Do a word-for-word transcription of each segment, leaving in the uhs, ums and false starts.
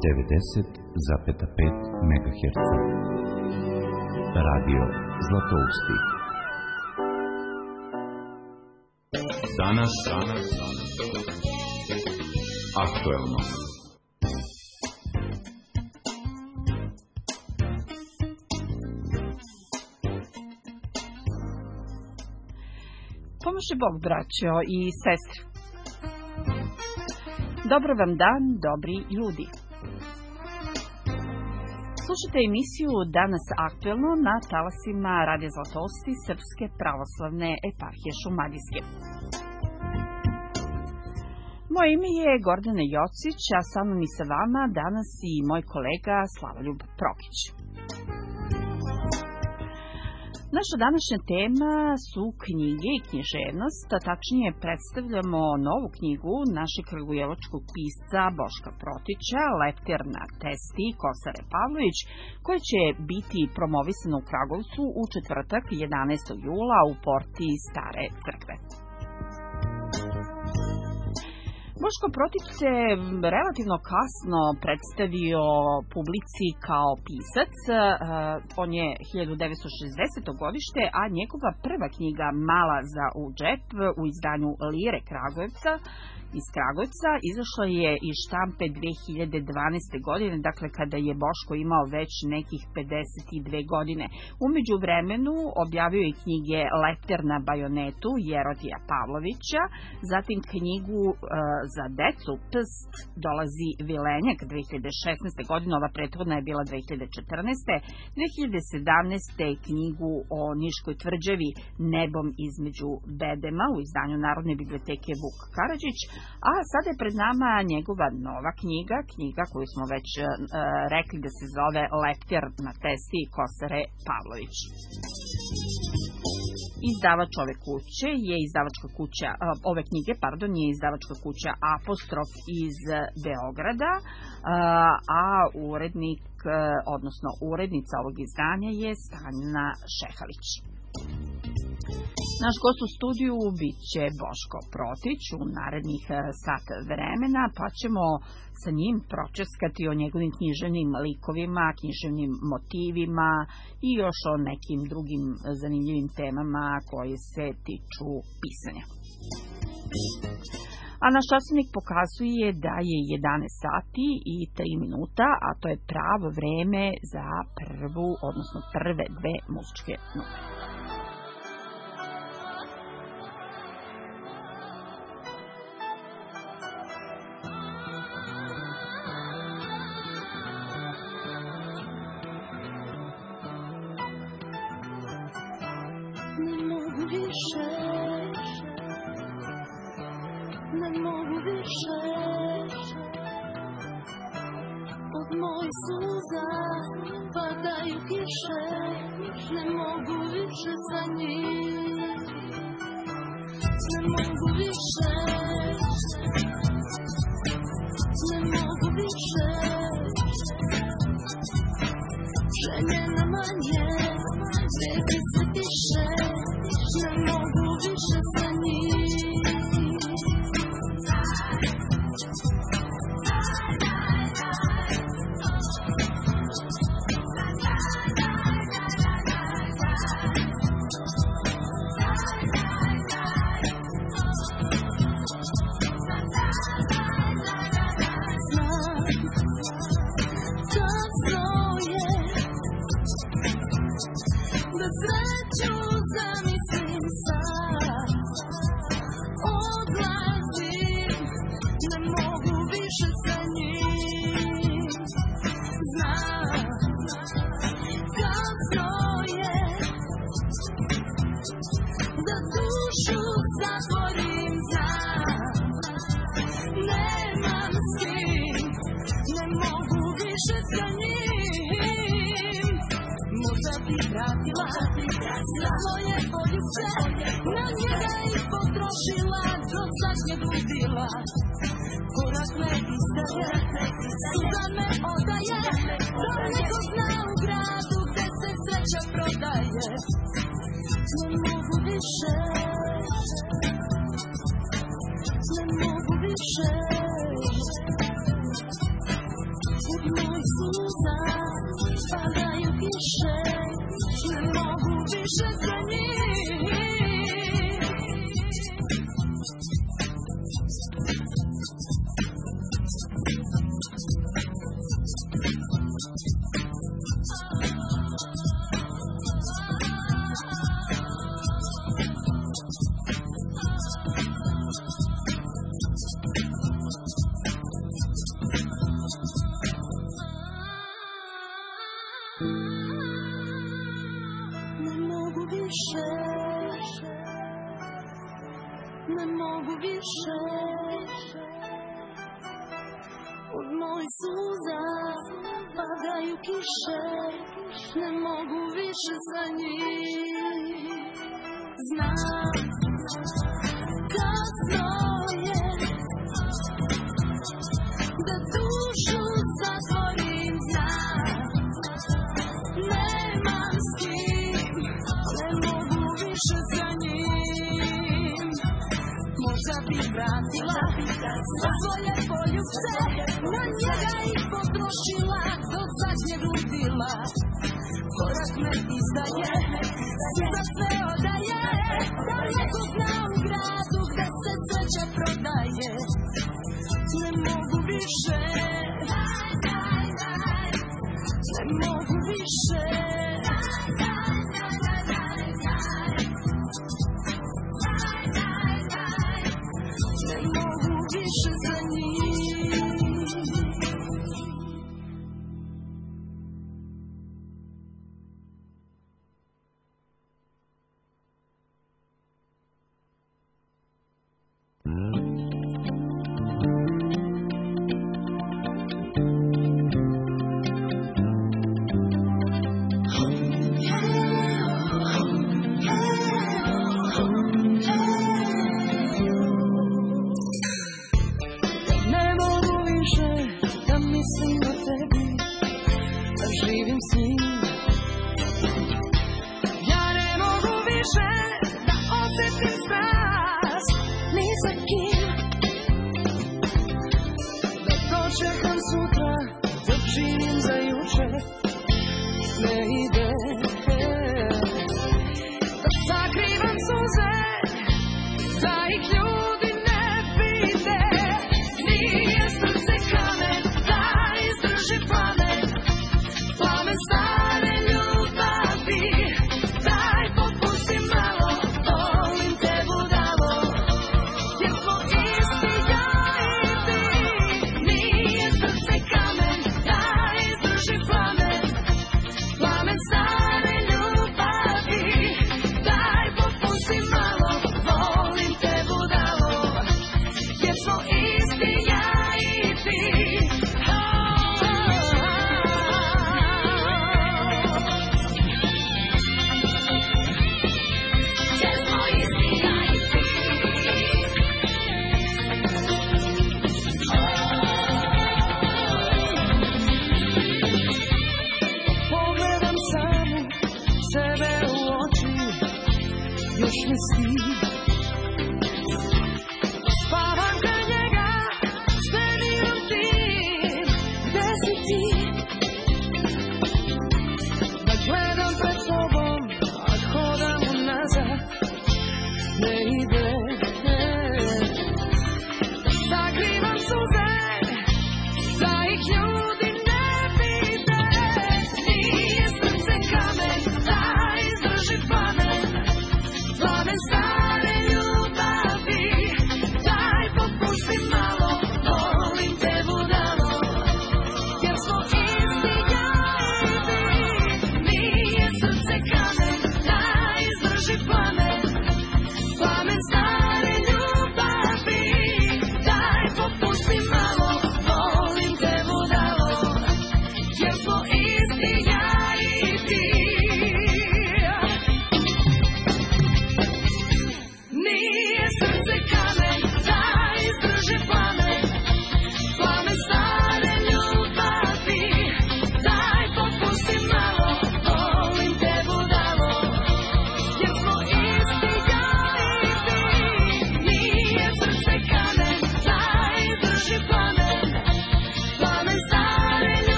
devedeset zarez pet megaherca. Radio Zlatousti. Danas, danas, aktuelno. Pomože Bog, braćo i sestre. Dobar vam dan, dobri ljudi. Slušajte emisiju Danas aktuelno na talasima Radija Zlatousti Srpske pravoslavne eparhije Šumadijske. Moje ime je Gordana Jocić, a sa mnom i sa vama danas i moj kolega Slavoljub Prokić. Naša današnja tema su knjige i književnost, a tačnije predstavljamo novu knjigu našeg kragujevačkog pisca Boška Protića, Leptir na testi Kosare Pavlović, koja će biti promovisana u Kragovcu u četvrtak jedanaestog jula u porti Stare crkve. Boško Protić se relativno kasno predstavio publici kao pisac. On je hiljadu devetsto šezdeseto godište, a njegova prva knjiga Mala za u džep u izdanju Lire Kragujevca iz Kragujevca izašla je iz štampe dve hiljade dvanaeste. godine, dakle kada je Boško imao već nekih pedeset dve godine. Umeđu vremenu objavio je knjige Leptir na bajonetu Jerodija Pavlovića, zatim knjigu e, za decu Pst dolazi Vilenjak dve hiljade šesnaeste. godine, ova prethodna je bila dve hiljade četrnaeste. dve hiljade sedamnaeste. knjigu o Niškoj tvrđavi Nebom između bedema u izdanju Narodne biblioteke Vuk Karadžić. A sada je pred nama njegova nova knjiga, knjiga koju smo već e, rekli da se zove Leptir na testi Kosare Pavlović. Izdavač ove kuće je izdavačka kuća, ove knjige, pardon, je izdavačka kuća Apostrof iz Beograda, a urednik, odnosno urednica ovog izdanja je Stanjina Šehalić. Naš gost u studiju bit će Boško Protić u narednih sat vremena, pa ćemo sa njim pročeskati o njegovim književnim likovima, književnim motivima i još o nekim drugim zanimljivim temama koje se tiču pisanja. A naš časovnik pokazuje da je jedanaest sati i tri minuta, a to je pravo vreme za prvu, odnosno prve dve muzičke numere. mojih suza padaju kiše, ne mogu više za njih. Ne mogu više, od mojih suza padaju kiše, ne mogu više za njih. Znam, kasno je, da dušu zatvorim, znam, nemam s kim, ne mogu više za njim. Možda bi vratila sva svoje poljubce, na njega ih potrošila do zadnjeg ludila. Korak me izdaje, za sve odaje, da neko zna u gradu gde se sreća prodaje. Ne mogu više, ne mogu više. Ne mogu više za njih.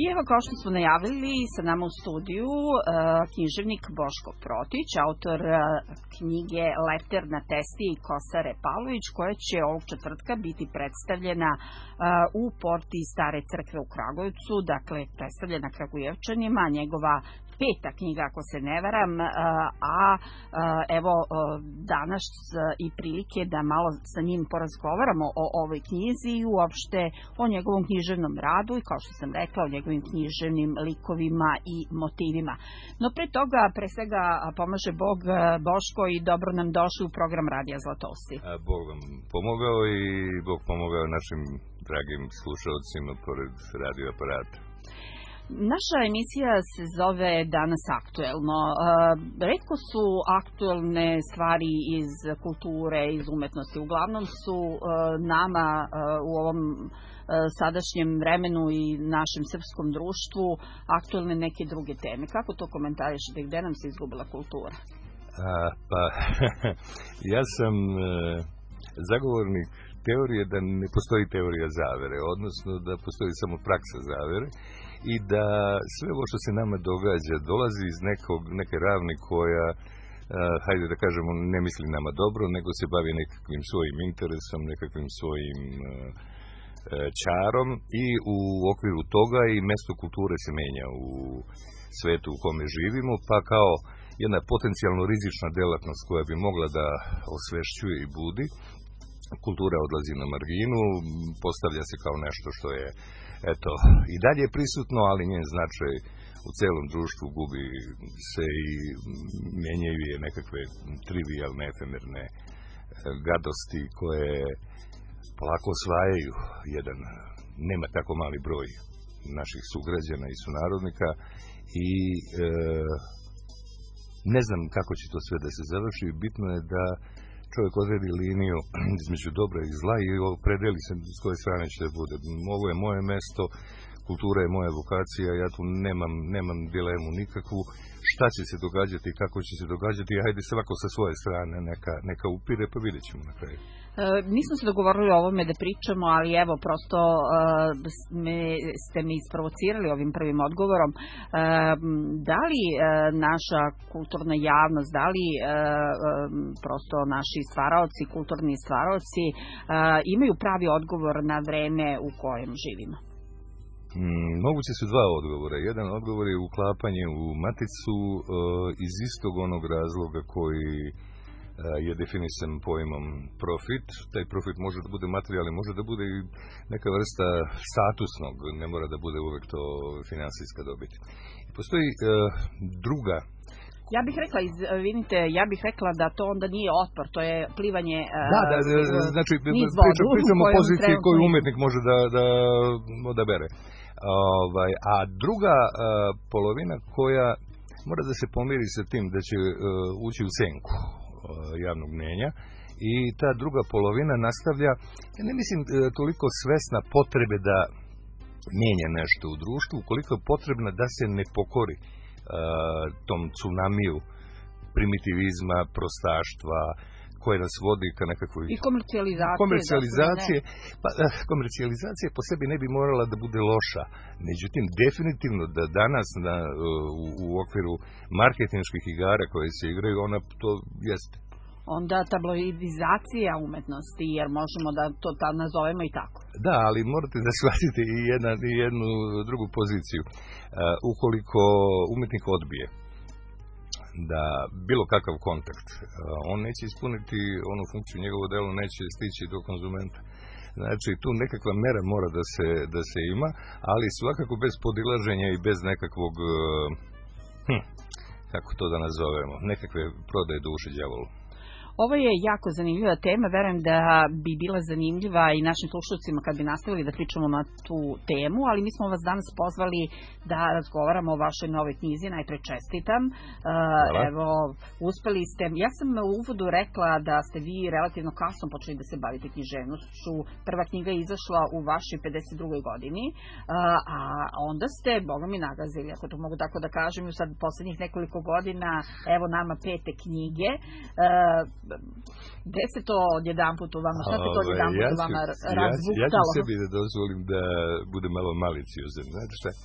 evo, kao što smo najavili, sa nama u studiju uh, književnik Boško Protić, autor uh, knjige Lepter na testi i Kosare Pavlović, koja će ovog četvrtka biti predstavljena uh, u porti Stare crkve u Kragujevcu, dakle predstavljena Kragujevčanima, njegova peta knjiga, ako se ne varam, a, a evo danas i prilike da malo sa njim porazgovaramo o ovoj knjizi i uopšte o njegovom književnom radu i, kao što sam rekla, o njegovim književnim likovima i motivima. No pre toga, pre svega, pomaže Bog, Boško, i dobro nam došli u program Radija Zlatousti. A Bog vam pomogao i Bog pomogao našim dragim slušalcima pored radio aparata. Naša emisija se zove Danas aktuelno. Retko su aktuelne stvari iz kulture, iz umetnosti. Uglavnom su nama u ovom sadašnjem vremenu i našem srpskom društvu aktuelne neke druge teme. Kako to komentarišete? Gde nam se izgubila kultura? A, pa, ja sam zagovornik teorije da ne postoji teorija zavere, odnosno da postoji samo praksa zavere, i da sve ovo što se nama događa dolazi iz nekog, neke ravni koja, uh, hajde da kažemo, ne misli nama dobro, nego se bavi nekakvim svojim interesom, nekakvim svojim uh, čarom, i u okviru toga i mesto kulture se menja u svetu u kome živimo, pa kao jedna potencijalno rizična delatnost koja bi mogla da osvešćuje i budi, kultura odlazi na marginu, postavlja se kao nešto što je, eto, i dalje je prisutno, ali njen značaj u celom društvu gubi se i menjaju je nekakve trivijalne, efemerne gadosti koje polako osvajaju jedan, nema tako mali broj naših sugrađana i sunarodnika, i e, ne znam kako će to sve da se završi. Bitno je da čovjek odredi liniju između dobra i zla i opredeli se s koje strane će da bude. Ovo je moje mesto, kultura je moja vokacija, ja tu nemam, nemam dilemu nikakvu. Šta će se događati i kako će se događati, hajde svako sa svoje strane neka, neka upire, pa vidjet ćemo na kraju. E, nismo se dogovorili o ovome da pričamo, ali evo, prosto e, me, ste me isprovocirali ovim prvim odgovorom. E, da li e, naša kulturna javnost, da li e, e, prosto naši stvaraoci, kulturni stvaraoci e, imaju pravi odgovor na vreme u kojem živimo? Mm, moguće su dva odgovora. Jedan odgovor je uklapanje u maticu e, iz istog onog razloga koji e, je definisan pojmom profit. Taj profit može da bude materijalni, može da bude i neka vrsta statusnog, ne mora da bude uvek to finansijska dobit. Postoji e, druga. Ja bih rekla, izvinite, ja bih rekla da to onda nije otpor, to je plivanje da, da, da, znači, pričamo, pričamo o poziciji koju umetnik može da, da odabere. Ovaj, a druga uh, polovina koja mora da se pomiri sa tim da će uh, ući u senku uh, javnog mnjenja, i ta druga polovina nastavlja, ja ne mislim uh, toliko svesna potrebe da menja nešto u društvu, koliko je potrebna da se ne pokori uh, tom tsunamiju primitivizma, prostaštva, koje nas vodi ka nekakvoj i komercijalizacije. Komercijalizacije, pa, komercijalizacija po sebi ne bi morala da bude loša. Međutim, definitivno da danas na, u, u okviru marketinških igara koje se igraju, ona to jeste. Onda tabloidizacija umetnosti, jer možemo da to ta nazovemo i tako. Da, ali morate da shvatite i, jedna, i jednu drugu poziciju. Uh, ukoliko umetnik odbije da bilo kakav kontakt, on neće ispuniti onu funkciju, njegovo delo neće stići do konzumenta. Znači, tu nekakva mera mora da se, da se ima, ali svakako bez podilaženja i bez nekakvog, hm, kako to da nazovemo, nekakve prodaje duše đavolu. Ovo je jako zanimljiva tema, verujem da bi bila zanimljiva i našim slušalcima kad bi nastavili da pričamo na tu temu, ali mi smo vas danas pozvali da razgovaramo o vašoj novoj knjizi, najpre čestitam. Hvala. Evo, uspeli ste, ja sam u uvodu rekla da ste vi relativno kasno počeli da se bavite književnošću. Prva knjiga je izašla u vašoj pedeset drugoj godini, a onda ste, boga mi nagazili, ako to mogu tako da kažem, u sad poslednjih nekoliko godina, evo nama pete knjige. Gde se to odjedan put u vama, šta se to odjedan put u vama razbuktalo? Ja ću sebi da dozvolim da bude malo maliciozan. Znate šta,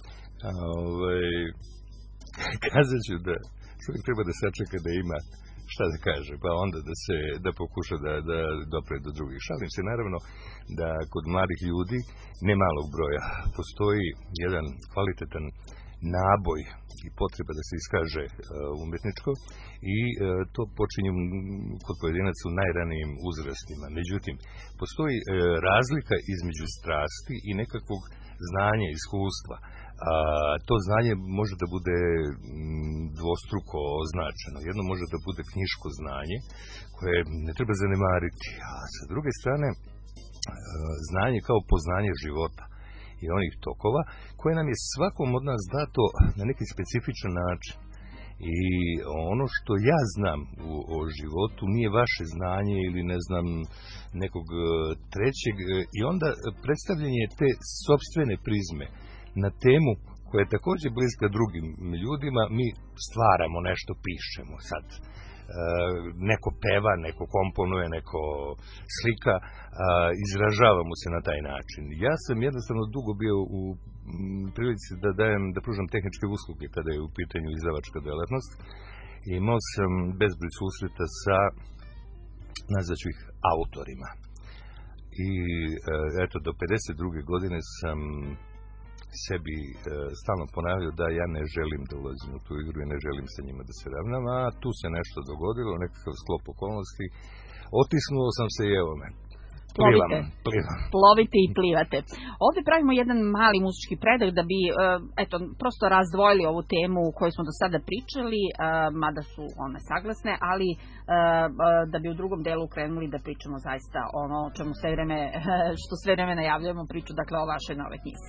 A, ovaj, kazat ću da čovjek treba da sačeka da ima šta da kaže, pa onda da se da pokuša da, da dopre do drugih. Šalim se naravno da kod mladih ljudi, ne malog broja, postoji jedan kvalitetan naboj i potreba da se iskaže uh, umetničko i uh, to počinje kod pojedinaca u najranijim uzrastima. Međutim, postoji uh, razlika između strasti i nekakvog znanja, iskustva. A, to znanje može da bude dvostruko označeno. Jedno može da bude knjiško znanje koje ne treba zanemariti, a sa druge strane znanje kao poznanje života i onih tokova koje nam je svakom od nas dato na neki specifičan način. I ono što ja znam u, o životu nije vaše znanje ili ne znam nekog trećeg, i onda predstavljanje te sopstvene prizme na temu koja je također bliska drugim ljudima, mi stvaramo nešto, pišemo sad. E, neko peva, neko komponuje, neko slika, a, izražavamo se na taj način. Ja sam jednostavno dugo bio u m, prilici da dajem, da pružam tehničke usluge kada je u pitanju izdavačka delatnost. Imao sam bezbroj susreta sa, nazvaću ih, autorima. I e, eto, do pedeset druge godine sam sebi e, stalno ponavljao da ja ne želim da ulazim u tu igru i ne želim sa njima da se ravnam, a tu se nešto dogodilo, nekakav sklop okolnosti. Otisnuo sam se i evo me. Plivam, plivam. Plovite i plivate. Ovdje pravimo jedan mali muzički predah da bi, eto, prosto razdvojili ovu temu koju smo do sada pričali, mada su one saglasne, ali da bi u drugom delu krenuli da pričamo zaista ono o čemu sve vreme, što sve vreme najavljamo priču, dakle o vašoj nove knjizi.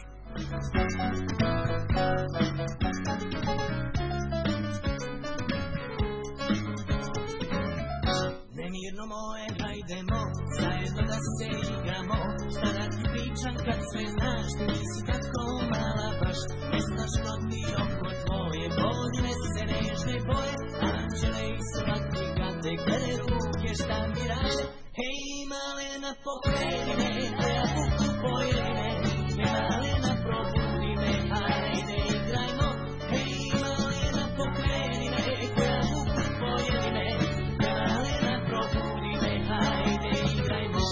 Nemirno moje, hajdemo, zajedno da se igramo. Šta da ti pričam kad sve znaš, ti nisi tako mala baš. Ne znaš ko ti oko tvoje, godine se nežne boje. Anđele i slatki kad te glede ruke šta mi rade. Hej malena pokreni me, koja buku pojene. Malena probudi me, hajde igrajmo. Hej malena pokreni me, koja buku pojeni me. Malena probudi me, hajde igrajmo.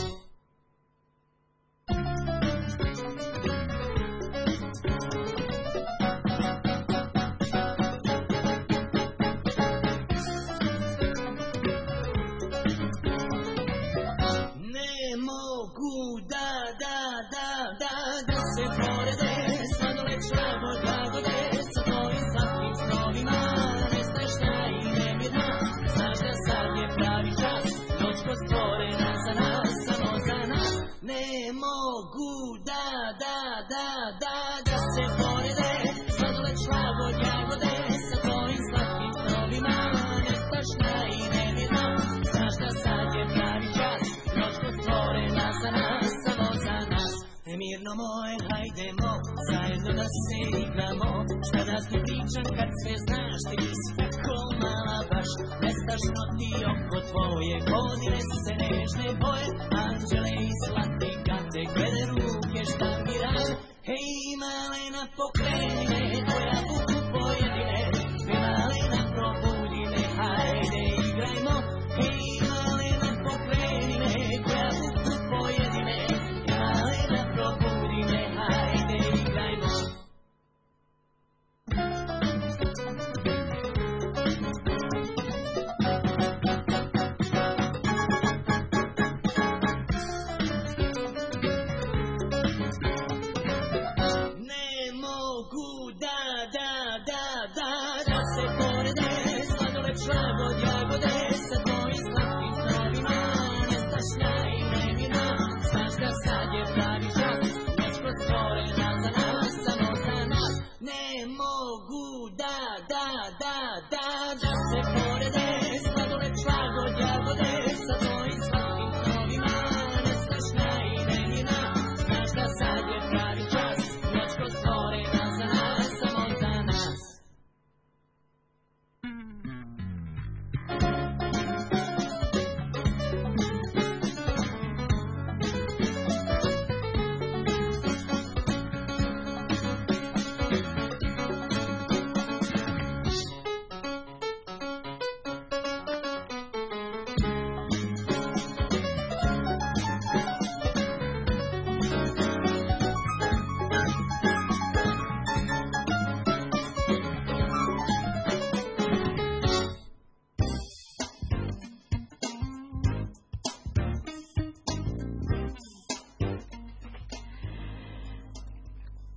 Ne mogu da, da, da, da, da se porede, sladole člavo dragode, sa tvojim slatkim snovima, nesmešna i nemirna, znaš da sad je pravi čas, noćko stvorena za nas, samo za nas. Ne mogu da, da, da, da, da se porede, sladole člavo dragode, sa tvojim slatkim snovima, nesmešna i nemirna, znaš da sad je pravi čas, noćko stvorena za nas, samo za nas. Mirno moje, hajdemo, zajedno da se igramo. Šta da ti pričam kad sve znaš, ti nisi tako mala baš. Nestašno ti oko tvoje, godine se nežne boje. Anđele i slatki kad te glede ruke šta mi rade. Hej malena pokreni me, koja buku pojedi me. Malena probudi me, hajde igrajmo. Hej malena pokreni me, koja buku pojedi me. Malena probudi me, hajde igrajmo. Ne mogu da, da, da, da, da se porede, sladole člavo jagode, sa tvojim slatkim snovima, nestašna i nemirna, znaš da sad je pravi čas, noćko stvorena za nas, samo za nas. Ne mogu da, da, da, da, da se porede, sladole člavo jagode, sa tvojim slatkim snovima, nestašna i nemirna, znaš da sad je pravi čas, noćko stvorena za nas, samo za nas.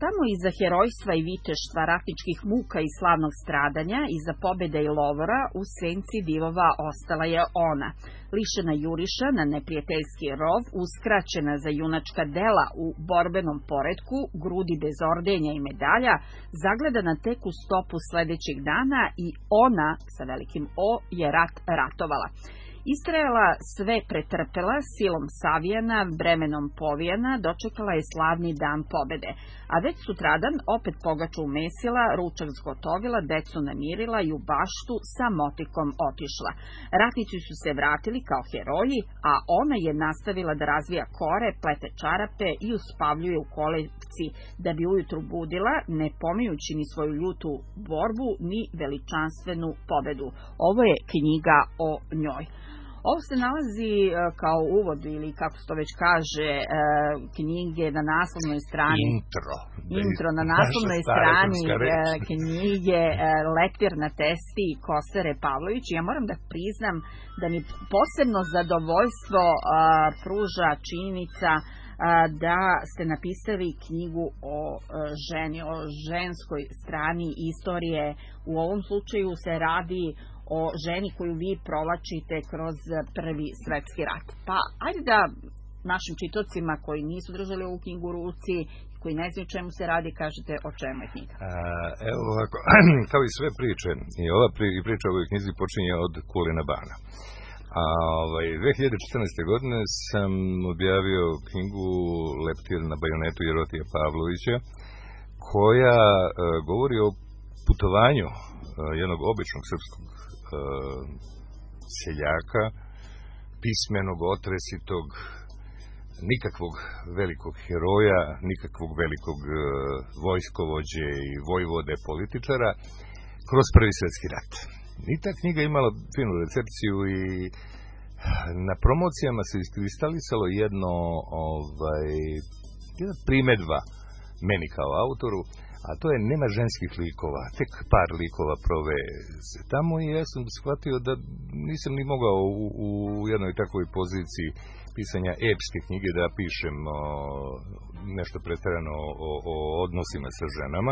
tamo iza herojstva i viteštva, ratničkih muka i slavnog stradanja, iza pobjeda i lovora, u senci divova ostala je ona. Lišena juriša na neprijateljski rov, uskraćena za junačka dela u borbenom poretku, grudi bez ordenja i medalja, zagledana tek u stopu sledećeg dana i ona, sa velikim O, je rat ratovala. Istrajala, sve pretrpela, silom savijana, bremenom povijana, dočekala je slavni dan pobede. A već sutradan opet pogaču umesila, ručak zgotovila, decu namirila i u baštu sa motikom otišla. Ratnici su se vratili kao heroji, a ona je nastavila da razvija kore, plete čarape i uspavljuje u kolevci, da bi ujutru budila, ne pominjući ni svoju ljutu borbu, ni veličanstvenu pobedu. Ovo je knjiga o njoj. Ovo se nalazi kao uvod ili kako se to već kaže knjige na naslovnoj strani. Intro. Intro na naslovnoj strani knjige Leptir na testi Kosare Pavlović. Ja moram da priznam da mi posebno zadovoljstvo pruža činjenica da ste napisali knjigu o ženi, o ženskoj strani istorije. U ovom slučaju se radi o ženi koju vi provlačite kroz Prvi svetski rat. Pa ajde da našim čitocima koji nisu držali ovu knjigu u ruci, koji ne znaju čemu se radi, kažete o čemu je knjiga. A, evo ovako, kao i sve priče, i ova pri, i priča o ovoj knjizi počinje od Kulina Bana. A ovaj, dve hiljade četrnaeste. godine sam objavio knjigu Leptir na bajonetu Jerotija Pavlovića, koja e, govori o putovanju e, jednog običnog srpskog e, seljaka, pismenog, otresitog, nikakvog velikog heroja, nikakvog velikog e, vojskovođe i vojvode političara, kroz Prvi svjetski rat. I ta knjiga imala finu recepciju i na promocijama se iskristalisalo jedno ovaj, jedna primedba meni kao autoru, a to je nema ženskih likova, tek par likova proveze tamo i ja sam shvatio da nisam ni mogao u, u jednoj takvoj poziciji pisanja epske knjige da pišem o, nešto pretjerano o, o odnosima sa ženama,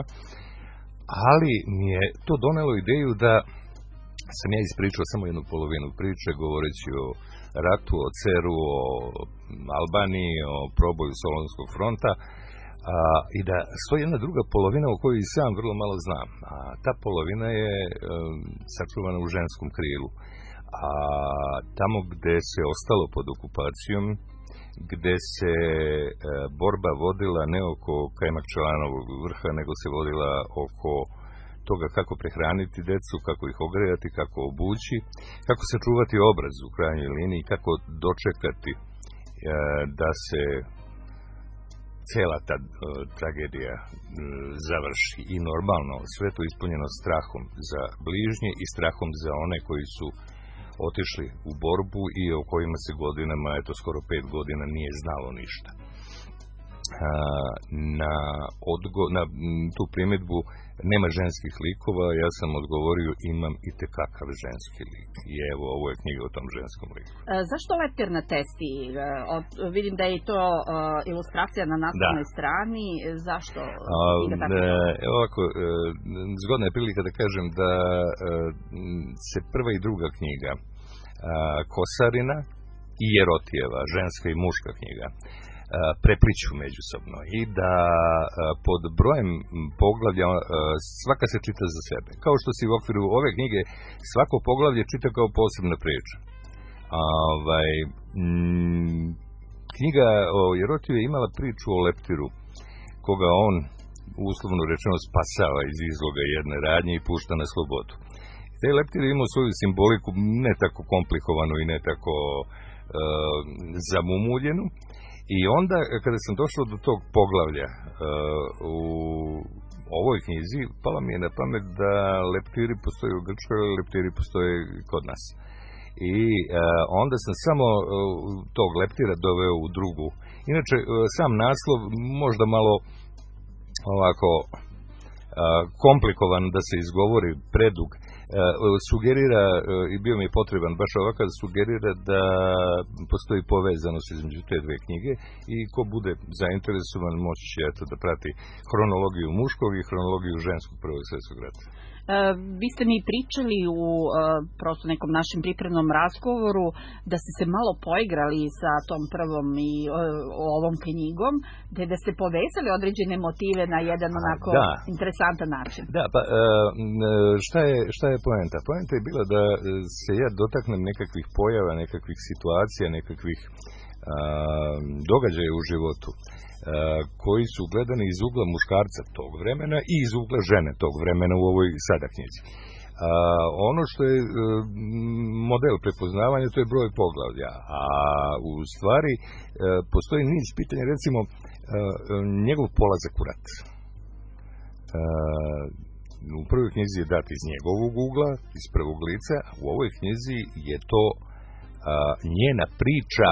ali mi je to donelo ideju da sam ja ispričao samo jednu polovinu priče, govoreći o ratu, o Ceru, o Albaniji, o proboju Solunskog fronta, a, i da stoji jedna druga polovina o kojoj i sam vrlo malo znam. A ta polovina je um, sačuvana u ženskom krilu. A tamo gde se ostalo pod okupacijom, gde se e, borba vodila ne oko Kajmakčalanovog vrha, nego se vodila oko toga kako prehraniti decu, kako ih ogrejati, kako obući, kako se čuvati obraz u krajnjoj liniji, kako dočekati e, da se cela ta e, tragedija e, završi. I normalno, sve to ispunjeno strahom za bližnje i strahom za one koji su otišli u borbu i o kojima se godinama, eto skoro pet godina, nije znalo ništa. Na, odgo, na tu primjedbu nema ženskih likova, ja sam odgovorio imam i tekakav ženski lik. I evo, ovo je knjiga o tom ženskom liku. E, zašto Leptir na testi? E, od, vidim da je to e, ilustracija na naslovnoj strani. Zašto? A, e, evo ovako, e, zgodna je prilika da kažem da e, se prva i druga knjiga a, Kosarina i Jerotijeva, ženska i muška knjiga, prepliću međusobno i da pod brojem poglavlja svaka se čita za sebe. Kao što se u okviru ove knjige svako poglavlje čita kao posebna priča. Ovaj, m, knjiga o Jerotiju je imala priču o Leptiru, koga on uslovno rečeno spasava iz izloga jedne radnje i pušta na slobodu. Taj Leptir je imao svoju simboliku ne tako komplikovanu i ne tako uh, zamumuljenu. I onda, kada sam došao do tog poglavlja uh, u ovoj knjizi, pala mi je na pamet da leptiri postoje u Grčkoj, leptiri postoje kod nas. I uh, onda sam samo uh, tog leptira doveo u drugu. Inače, uh, sam naslov možda malo ovako uh, komplikovan da se izgovori, predug. sugerira, i bio mi je potreban baš ovakav, sugerira da postoji povezanost između te dve knjige i ko bude zainteresovan moći će eto da prati hronologiju muškog i hronologiju ženskog Prvog svjetskog rata. E, vi ste mi pričali u e, prosto nekom našem pripremnom razgovoru da ste se malo poigrali sa tom prvom i e, ovom knjigom, da, da ste povezali određene motive na jedan onako da. interesantan način. Da, pa e, šta, je, šta je poenta? Poenta je bila da se ja dotaknem nekakvih pojava, nekakvih situacija, nekakvih a, događaja u životu koji su gledani iz ugla muškarca tog vremena i iz ugla žene tog vremena u ovoj sada knjizi. A, ono što je model prepoznavanja, to je broj poglavlja, a u stvari postoji niz pitanja, recimo njegov polazak u rat. A, u prvoj knjizi je dat iz njegovog ugla, iz prvog lica, a u ovoj knjizi je to a, njena priča,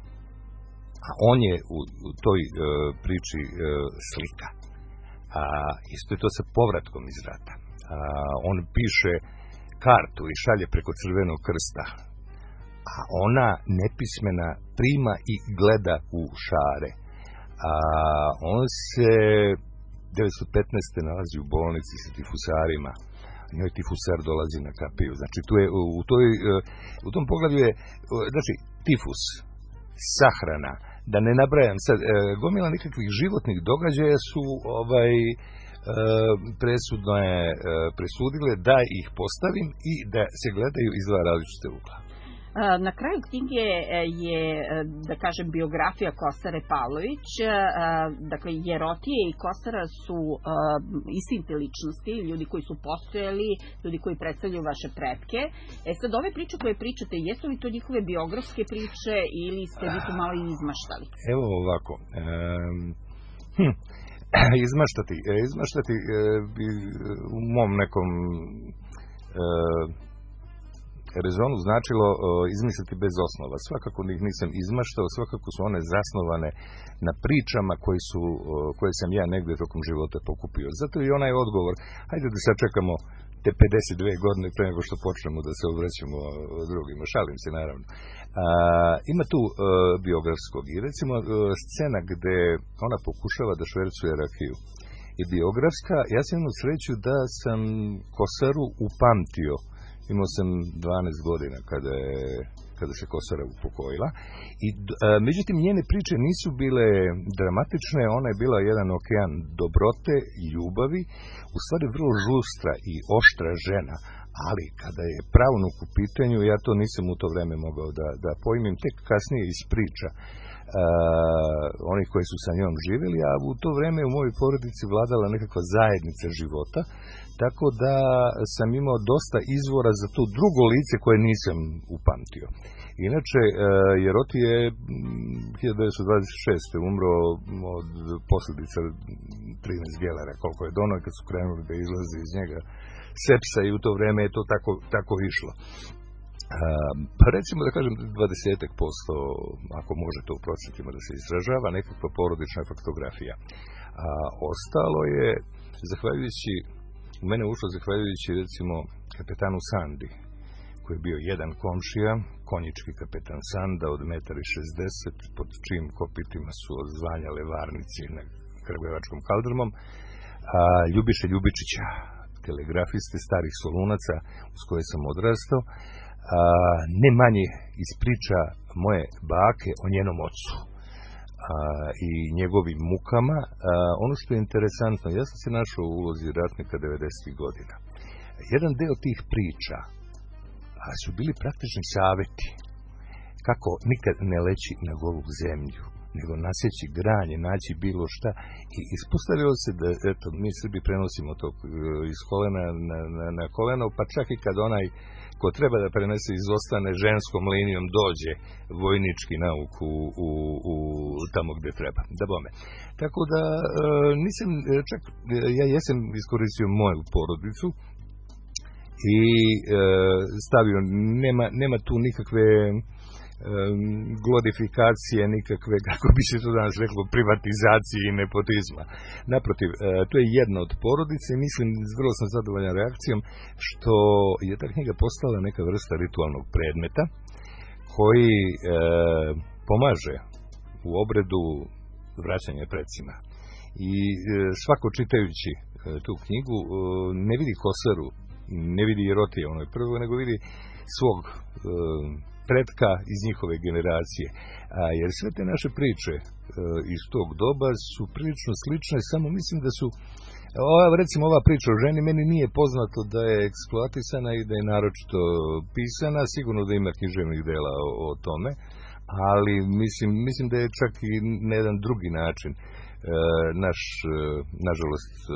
a on je u, u toj e, priči e, slika. A isto je to sa povratkom iz rata. A, on piše kartu i šalje preko Crvenog krsta. A ona nepismena prima i gleda u šare. A on se devetsto petnaeste. nalazi u bolnici sa tifusarima. Njoj tifusar dolazi na kapiju. Znači, tu je, u, toj, u tom pogledu je, znači, tifus, sahrana, da ne nabrajam sad, e, gomila nekakvih životnih događaja su ovaj, e, presudno je e, presudile da ih postavim i da se gledaju iz dva različite ugla. Na kraju knjige je, da kažem, biografija Kosare Pavlović. Dakle, Jerotije i Kosara su istinite ličnosti, ljudi koji su postojali, ljudi koji predstavljaju vaše pretke. E sad, ove priče koje pričate, jesu li to njihove biografske priče ili ste vi to malo izmaštali? Evo ovako. Um, hm, izmaštati. Izmaštati e, bi u mom nekom e, rezonu značilo uh, izmisliti bez osnova. Svakako ih nisam izmaštao, svakako su one zasnovane na pričama koji su, uh, koje sam ja negdje tokom života pokupio. Zato i onaj odgovor, hajde da sad čekamo te pedeset dve godine pre nego što počnemo da se obraćamo drugima. Šalim se, naravno. Uh, ima tu uh, biografskog i recimo uh, scena gde ona pokušava da švercuje rakiju. I biografska, ja sam imao sreću da sam Kosaru upamtio. Imao sam dvanaest godina kada, je, kada se Kosara upokojila. I, a, međutim, njene priče nisu bile dramatične, ona je bila jedan okean dobrote i ljubavi, u stvari vrlo žustra i oštra žena, ali kada je pravnuk u pitanju, ja to nisam u to vreme mogao da, da pojmim, tek kasnije iz priča uh, onih koji su sa njom živjeli, a u to vreme u mojoj porodici vladala nekakva zajednica života, tako da sam imao dosta izvora za to drugo lice koje nisam upamtio. Inače, Jeroti je hiljadu devetsto dvadeset šeste. umro od posljedica trinaest gelera, koliko je dono, kad su krenuli da izlaze iz njega sepsa i u to vrijeme je to tako, tako išlo. Pa recimo da kažem dvadeset posto, ako možete u procentima da se izražava, nekakva porodična faktografija. A ostalo je, zahvaljujući, u mene ušlo zahvaljujući recimo kapetanu Sandi, koji je bio jedan komšija, konjički kapetan Sanda od metar i šezdeset, pod čijim kopitima su odzvanjale varnici na Kragujevačkom kaldrmom, a Ljubiše Ljubičića, telegrafiste starih Solunaca uz koje sam odrastao, a, ne manje iz priča moje bake o njenom ocu a, i njegovim mukama. A, ono što je interesantno, ja sam se našao u ulozi ratnika devedesetih godina. Jedan deo tih priča a, su bili praktični savjeti kako nikad ne leći na golu zemlju, nego nasjeći granje, naći bilo šta. I ispostavilo se da, eto, mi Srbi prenosimo to iz kolena na, na, na koleno, pa čak i kad onaj ko treba da prenese izostane ženskom linijom, dođe vojnički nauk u, u, u tamo gdje treba. Da bome. Tako da, e, nisam, čak, ja jesam iskoristio moju porodicu i e, stavio, nema, nema tu nikakve glorifikacije, nikakve, kako bi se to danas reklo, privatizacije i nepotizma. Naprotiv, to je jedna od porodice i mislim, vrlo sam zadovoljan reakcijom, što je ta knjiga postala neka vrsta ritualnog predmeta koji e, pomaže u obredu vraćanja precima. I e, svako čitajući e, tu knjigu e, ne vidi Kosaru, ne vidi Jerotija onoj prvoj, nego vidi svog e, pretka iz njihove generacije. A, jer sve te naše priče e, iz tog doba su prilično slične, samo mislim da su ova, recimo ova priča o ženi, meni nije poznato da je eksploatisana i da je naročito pisana, sigurno da ima književnih dela o, o tome, ali mislim, mislim da je čak i na jedan drugi način e, naš, e, nažalost, e,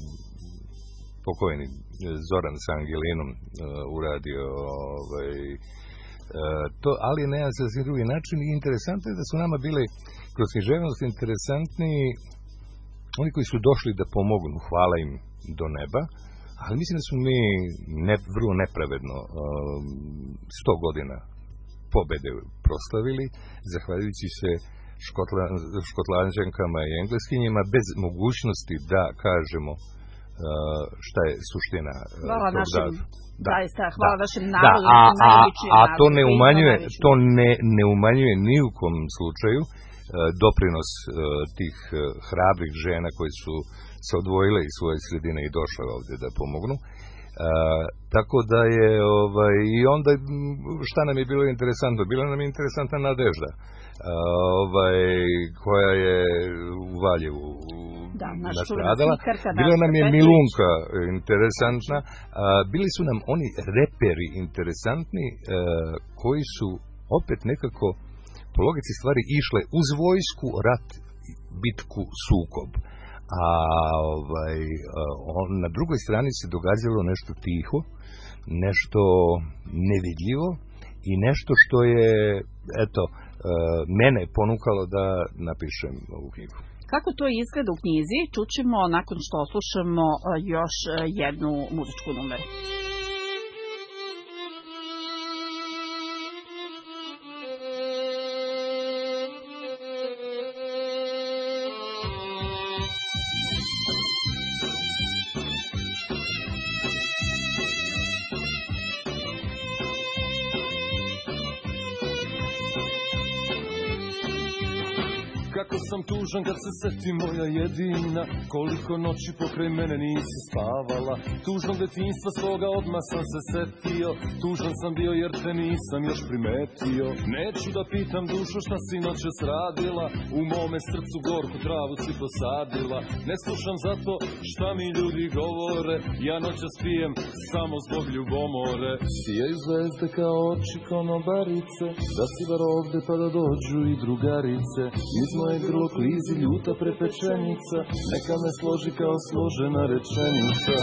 pokojni Zoran sa Angelinom e, uradio ovaj, e, to, ali na jedan sasvim drugi način i interesantno je da su nama bili kroz književnost interesantni oni koji su došli da pomognu, hvala im do neba, ali mislim da smo mi ne, vrlo nepravedno um, sto godina pobede proslavili, zahvaljujući se Škotla, Škotlanđankama i Engleskinjima, bez mogućnosti da kažemo uh, šta je suština uh, hvala tog našim, dana. Da, zaista, hvala da, našem da, narodu. a, a, a to ne narodu, umanjuje, to ne, ne umanjuje ni u kom slučaju doprinos tih hrabrih žena koji su se odvojile iz svoje sredine i došle ovdje da pomognu. E, tako da je ovaj, i onda šta nam je bilo interesantno? Bila nam je interesantna Nadežda e, ovaj, koja je u Valjevu da, nastradala. Bila nam je Milunka interesantna. A, bili su nam oni reperi interesantni e, koji su opet nekako po logici stvari išle uz vojsku, rat, bitku, sukob. A ovaj, on, na drugoj strani se događalo nešto tiho, nešto nevidljivo i nešto što je, eto, mene ponukalo da napišem ovu knjigu. Kako to izgleda u knjizi, čućemo nakon što oslušamo još jednu muzičku numeru. Kako sam tužan kad se seti moja jedina, koliko noći pokraj mene nisi spavala. Tužnog detinjstva svoga odmah sam se setio, tužan sam bio jer te nisam još primetio. Neću da pitam dušu šta si noćas radila, u mome srcu gorku travu si posadila. Ne slušam zato šta mi ljudi govore, ja noćas pijem samo zbog ljubomore. Sijaju zvezde kao oči konobarice, da si bar ovde pa da dođu i drugarice. Iz moje grlo klizi ljuta prepečenica, neka me složi kao složena rečenica.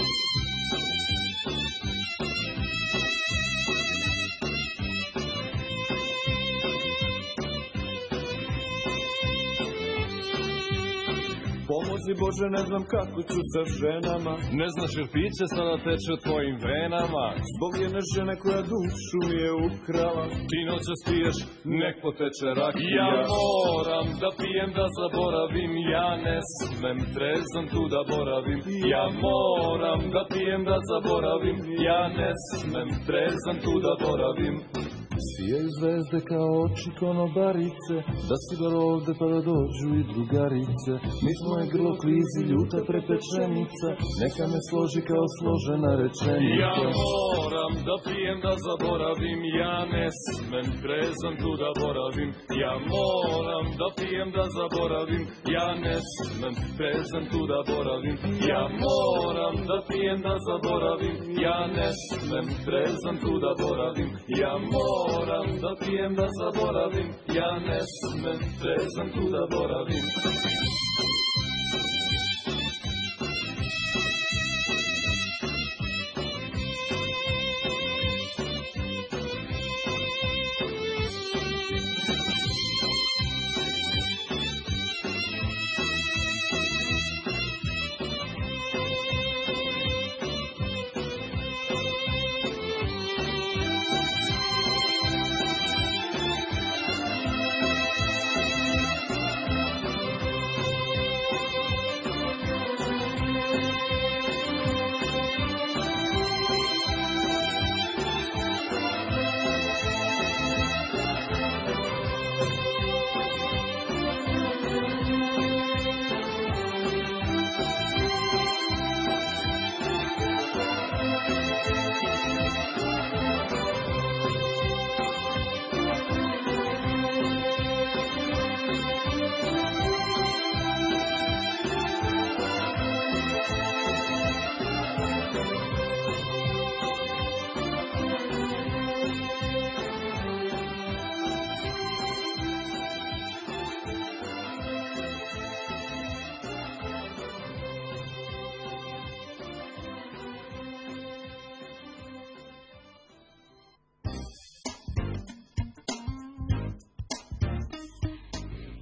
Pomozi Bože, ne znam kako ću sa ženama, ne znaš jer piće sada teče u tvojim venama. Zbog jedne žene koja dušu mi je ukrala, ti noćas piješ, nek poteče rakija. Ja moram da pijem da zaboravim, ja ne smem trezan tu da boravim. Ja moram da pijem da zaboravim, ja ne smem trezan tu da boravim. Sijaju zvezde kao oči konobarice, da si bar ovde pa da dođu i drugarice. Niz moje grlo klizi ljuta prepečenica, neka me složi kao složena rečenica. Ja moram da pijem da zaboravim, ja ne smem trezan tu da boravim. Ja moram da pijem da zaboravim, ja ne smem trezan tu da boravim. Ja moram da pijem da zaboravim, ja ne smem trezan tu da boravim. Ja moram da pijem da zaboravim, ja ne smem trezan tu da boravim.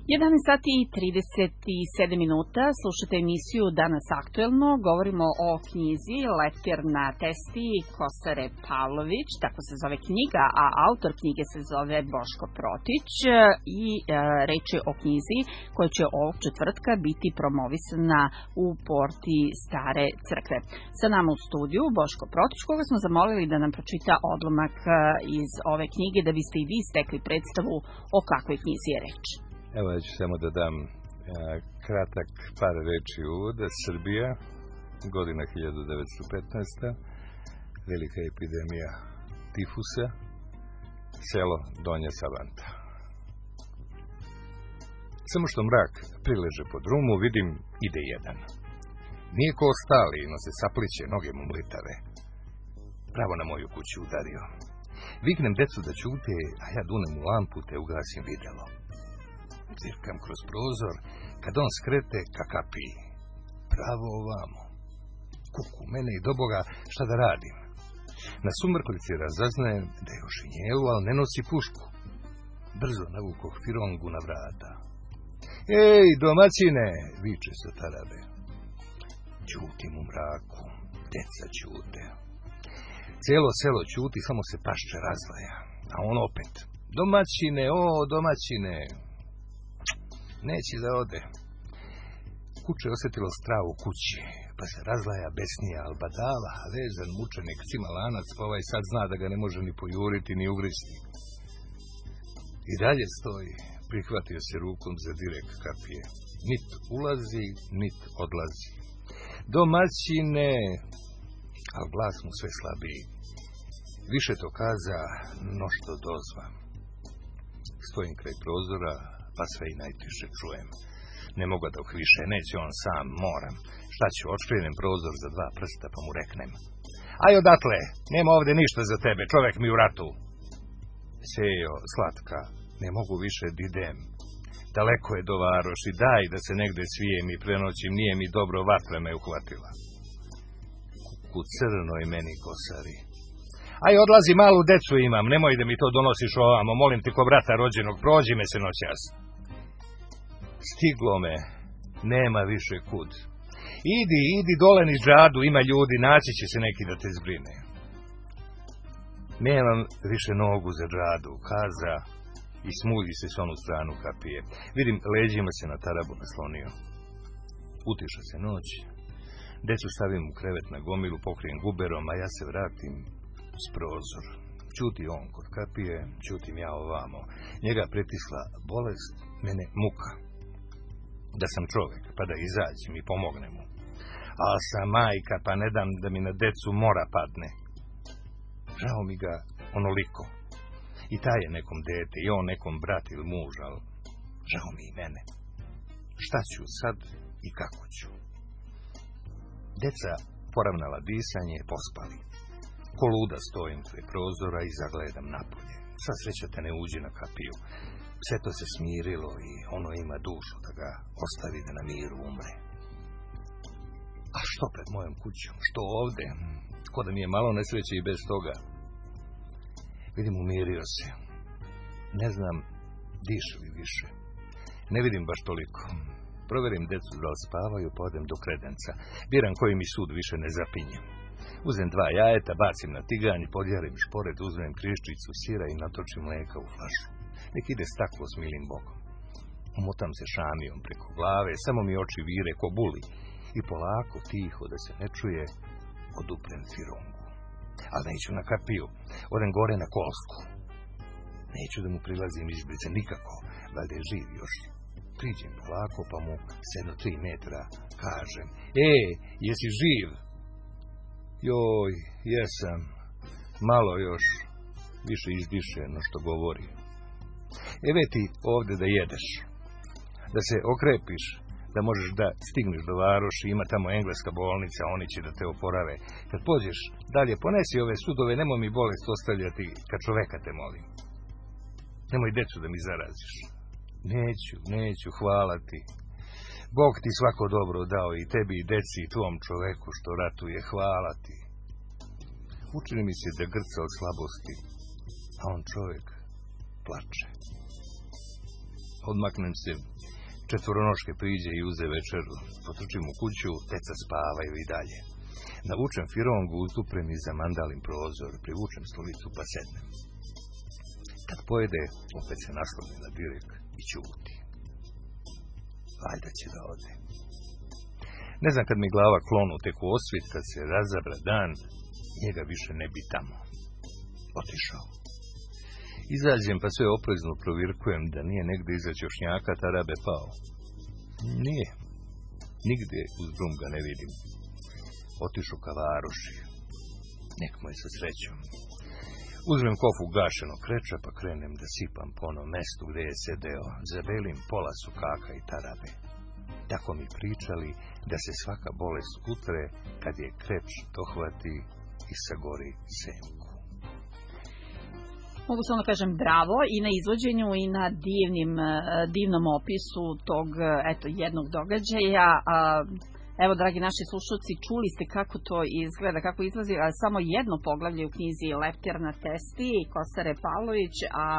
jedanaest sati i trideset sedam minuta, slušate emisiju Danas aktuelno, govorimo o knjizi Leptir na testi Kosare Pavlović, tako se zove knjiga, a autor knjige se zove Boško Protić i e, reč je o knjizi koja će ovog četvrtka biti promovisana u porti Stare crkve. Sa nama u studiju Boško Protić, koga smo zamolili da nam pročita odlomak iz ove knjige, da biste i vi stekli predstavu o kakvoj knjizi je reč. Evo, ja ću samo da dam a, kratak par reči uvoda. Srbija, godina hiljadu devetsto petnaesta. Velika epidemija tifusa, selo Donja Savanta. Samo što mrak prileže pod rumu, vidim, ide jedan. Nije ko ostali, no se sapliće, noge mu mlitave. Pravo na moju kuću udario. Viknem decu da ćute, a ja dunem u lampu te ugasim videlo. Zirkam kroz prozor, kad on skrete ka kapiji. Pravo ovamo. Kuku, mene i do Boga, šta da radim? Na sumrklici razaznajem da je u šinjelu, ali ne nosi pušku. Brzo navukoh firongu na vrata. Ej, domaćine, viče sa tarabe. Ćutim u mraku, deca ćute. Cijelo selo ćuti, samo se pašče razlaja. A on opet. Domaćine, o, domaćine. Neće da ode. Kuće osjetilo stravu kući, pa se razlaja besnija albadala, vezan mučenik cima lanac, pa ovaj sad zna da ga ne može ni pojuriti, ni ugristi. I dalje stoji, prihvatio se rukom za direk kapije. Nit ulazi, nit odlazi. Domaćine, al glas mu sve slabiji. Više to kaza, no što dozva. Stojim kraj prozora, pa sve i najtiše čujem. Ne mogu da uhviše, neće on sam, moram. Šta ću, otškrenem prozor za dva prsta, pa mu reknem. Aj odatle, nema ovde ništa za tebe, čovek mi u ratu. Sejo, slatka, ne mogu više didem. Daleko je do varoši, daj da se negde svijem i prenoćim, nije mi dobro, vatra me uhvatila. Ku crnoj meni kosari. Aj odlazi, malu decu imam, nemoj da mi to donosiš ovamo, molim ti ko brata rođenog, prođi me se noćas. Stiglo me, nema više kud. Idi, idi dole niz džadu, ima ljudi, naći će se neki da te zbrine. Nemam više nogu za džadu, kaza i smulji se s onu stranu kapije. Vidim, leđima se na tarabu naslonio. Utiša se noć, decu stavim u krevet na gomilu, pokrijem guberom, a ja se vratim s prozor. Ćuti on kod kapije, ćutim ja ovamo. Njega pritisla bolest, mene muka. Da sam čovek, pa da izađem i pomognem mu. A sam majka, pa ne dam da mi na decu mora padne. Žao mi ga onoliko. I taj je nekom dete, i on nekom brat ili muž, ali žao mi i mene. Šta ću sad i kako ću? Deca poravnala disanje, pospali. Ko luda stojim kraj prozora i zagledam napolje. Sva sreća te ne uđi na kapiju. Sve to se smirilo i ono ima dušu da ga ostavi da na miru umre. A što pred mojom kućom? Što ovde? Ko da mi je malo nesreće i bez toga. Vidim, umirio se. Ne znam, diše li više. Ne vidim baš toliko. Proverim decu da li spavaju, pa odem do kredenca. Biram koji mi sud više ne zapinje. Uzem dva jajeta, bacim na tiganj, podjarim šporet, uzmem kriščicu sira i natočim mleka u flašu. Nek ide staklo s milim bokom. Umotam se šamijom preko glave, samo mi oči vire ko buli i polako, tiho, da se ne čuje, oduprem firongu. Ali neću na kapiju, odem gore na kolsku. Neću da mu prilazim izblice nikako, valjda je živ još. Priđem polako, pa mu s jedno tri metra kažem: E, jesi živ? Joj, jesam. Malo još, više izdiše no što govori. Eve ti ovde da jedeš, da se okrepiš, da možeš da stigneš do varoši, ima tamo engleska bolnica, oni će da te oporave. Kad pođeš dalje, ponesi ove sudove, nemoj mi bolest ostavljati, kad čoveka te molim. Nemoj decu da mi zaraziš. Neću, neću, hvala ti. Bog ti svako dobro dao i tebi i deci i tvom čoveku što ratuje, hvala ti. Učini mi se da grca od slabosti, a on čovek plače. Odmaknem se četvoronoške priđe i uze večeru. Potrčim u kuću, deca spavaju i dalje. Navučem firovom gutu, premi za mandalin prozor, privučem stolicu pa sednem. Kad pojede, opet se nasloni na direk i ćuti. Valjda će da ode. Ne znam kad mi glava klonu tek u osvit, kad se razabra dan, njega više ne bi tamo. Otišao. Izađem pa sve oprezno provirkujem da nije negde iza ćošnjaka tarabe pao. Nije. Nigde uz drum ga ne vidim. Otišao ka varoši. Nek mu je sa srećom. Uzmem kofu gašeno kreča pa krenem da sipam po onom mestu gde je sedeo. Zabelim pola sukaka i tarabe. Tako mi pričali da se svaka bolest utre kad je kreč dohvati i sagori senku. Mogu samo kažem bravo i na izvođenju i na divnim, divnom opisu tog eto, jednog događaja. Evo, dragi naši slušalci, čuli ste kako to izgleda, kako izlazi samo jedno poglavlje u knjizi Leptir na testi, Kosare Pavlović, a, a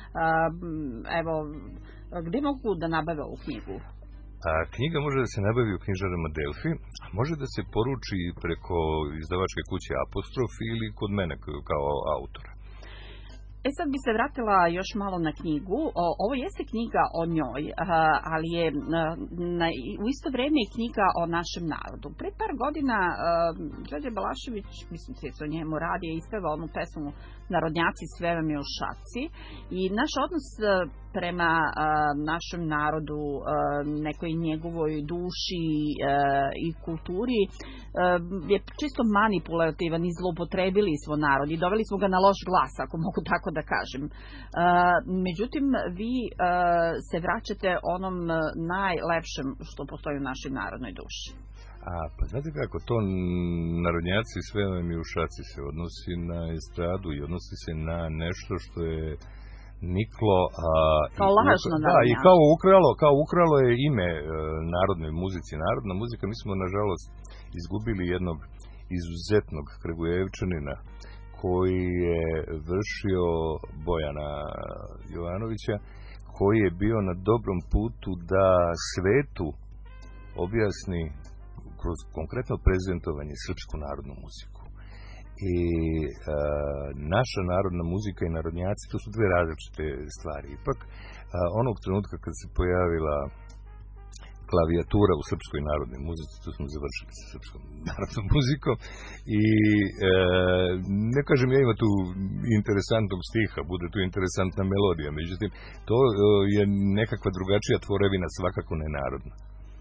evo, gde mogu da nabave ovu knjigu? A, knjiga može da se nabavi u knjižarama Delfi, a može da se poruči preko izdavačke kuće Apostrof ili kod mene kao autora. E sad bi se vratila još malo na knjigu. O, ovo jeste knjiga o njoj, ali je na, u isto vrijeme i knjiga o našem narodu. Pre par godina Đorđe Balašević, mislim se o njemu radi, je ispevao onu pesmu Narodnjaci sve vam je u šaci. I naš odnos prema a, našem narodu, a, nekoj njegovoj duši a, i kulturi a, je čisto manipulativan i zloupotrebili smo narod i doveli smo ga na loš glas, ako mogu tako da kažem. A, međutim, vi a, se vraćate onom najlepšem što postoji u našoj narodnoj duši. A, pa znate kako, to Narodnjaci sve vam je u šaci se odnosi na estradu i odnosi se na nešto što je niklo, a, kao lažno da, i kao ukralo, kao ukralo je ime e, narodnoj muzici. Narodna muzika, mi smo nažalost izgubili jednog izuzetnog Kragujevčanina koji je vršio Bojana Jovanovića, koji je bio na dobrom putu da svetu objasni kroz konkretno prezentovanje srpsku narodnu muziku. I e, naša narodna muzika i narodnjaci, to su dve različite stvari. Ipak, a, onog trenutka kad se pojavila klavijatura u srpskoj narodnoj muzici, tu smo završili sa srpskom narodnom muzikom i e, ne kažem ja ima tu interesantnog stiha, bude tu interesantna melodija, međutim, to e, je nekakva drugačija tvorevina, svakako nenarodna.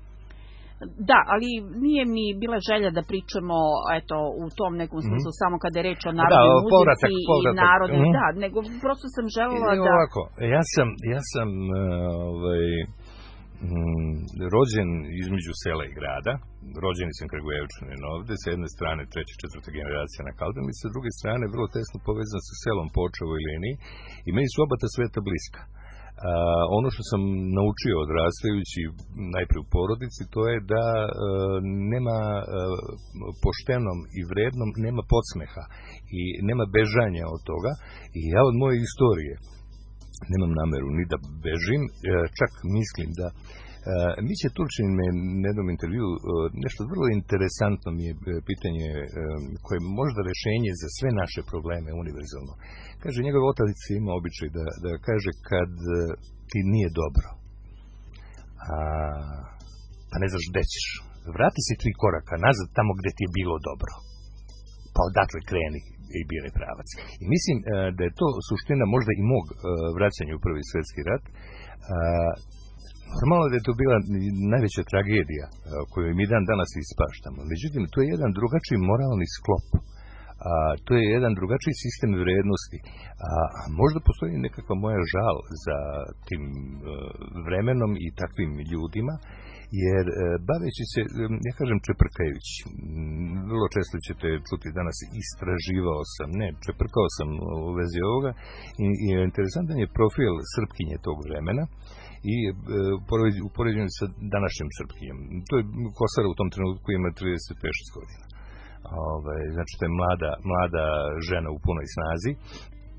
Da, ali nije mi bila želja da pričamo eto, u tom nekom smislu, mm-hmm. samo kada je reč o narodnoj da, muzici povratak, povratak. i narodnoj, mm-hmm. da, nego prosto sam želela I, da... Ovako, ja sam, ja sam ovaj, m, rođen između sela i grada, rođeni sam Kragujevčanin ovde, sa jedne strane treća, četvrta generacija na Kaldani, sa druge strane vrlo tesno povezan sa selom po očevoj liniji i meni su oba ta sveta bliska. Uh, ono što sam naučio odrastajući najprije u porodici, to je da uh, nema uh, poštenom i vrednom, nema podsmeha i nema bežanja od toga. I ja od moje istorije nemam nameru ni da bežim, uh, čak mislim da Uh, Miće Turčin me na jednom intervju uh, nešto vrlo interesantno mi je uh, pitanje uh, koje je možda rešenje za sve naše probleme univerzalno. Kaže, njegov otac ima običaj da, da kaže kad uh, ti nije dobro, a, pa ne znaš gde ćeš, vrati se tri koraka nazad tamo gde ti je bilo dobro, pa odatle kreni i biraj pravac. I mislim uh, da je to suština možda i mog uh, vraćanja u Prvi svjetski rat. Uh, Normalno da je to bila najveća tragedija koju mi dan danas ispaštamo. Međutim, to je jedan drugačiji moralni sklop. A, to je jedan drugačiji sistem vrednosti. A, možda postoji nekakva moja žal za tim uh, vremenom i takvim ljudima, jer uh, baveći se, ja kažem čeprkajući, vrlo često ćete čuti danas istraživao sam, ne, čeprkao sam u vezi ovoga i, i interesantan je profil Srpkinje tog vremena i e, upoređen sa današnjim Srpkinjem. To je Kosara u tom trenutku ima trideset šest godina. Ove, znači to je mlada, mlada žena u punoj snazi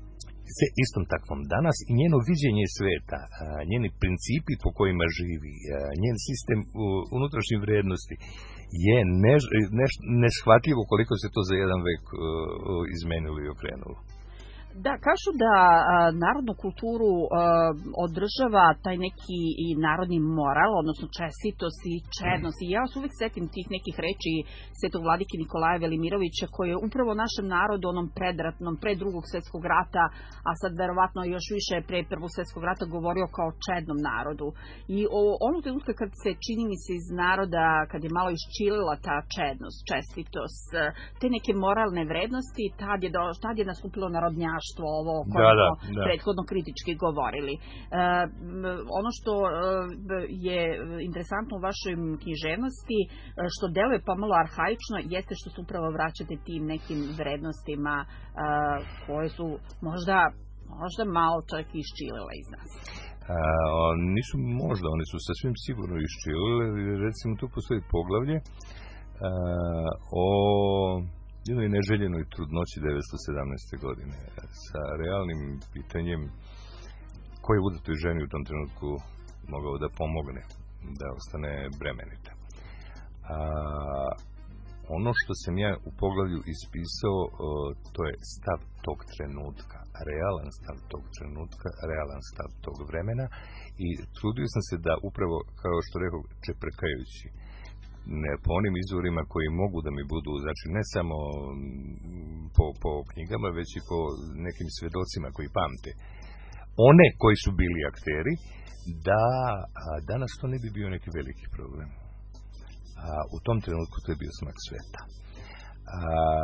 se istom takvom danas i njeno viđenje sveta, njeni principi po kojima živi, njen sistem unutrašnjih vrednosti je ne, ne, neshvatljivo koliko se to za jedan vek izmenilo i okrenulo. Da, kažu da a, narodnu kulturu a, održava taj neki i narodni moral, odnosno čestitost i čednost. I ja vas uvijek setim tih nekih reči svetog vladike Nikolaja Velimirovića, koji je upravo našem narodu, onom predratnom, pre drugog svjetskog rata, a sad verovatno još više pre prvog svjetskog rata, govorio kao čednom narodu. I o, onog trenutka kad se, čini mi se, iz naroda, kad je malo iščilila ta čednost, čestitost, te neke moralne vrednosti, tad je, do, tad je nastupilo narodnjaštvo, ovo o kojem da, smo da. prethodno kritički govorili. E, ono što je interesantno u vašoj književnosti, što deluje pomalo arhaično, jeste što se upravo vraćate tim nekim vrednostima e, koje su možda, možda malo čak iščilile iz nas. A, nisu možda, oni su sasvim sigurno iščilile. Recimo, tu postoji poglavlje a, o jednoj neželjenoj trudnoći devetsto sedamnaeste. godine sa realnim pitanjem koje je udetoj ženi u tom trenutku mogao da pomogne da ostane bremenita. A, ono što sam ja u poglavlju ispisao, o, to je stav tog trenutka, realan stav tog trenutka, realan stav tog vremena, i trudio sam se da upravo, kao što rekao, čeprkajući ne po onim izvorima koji mogu da mi budu, znači ne samo po, po knjigama, već i po nekim svedocima koji pamte one koji su bili akteri, da a, danas to ne bi bio neki veliki problem. A, u tom trenutku to je bio smak sveta. A,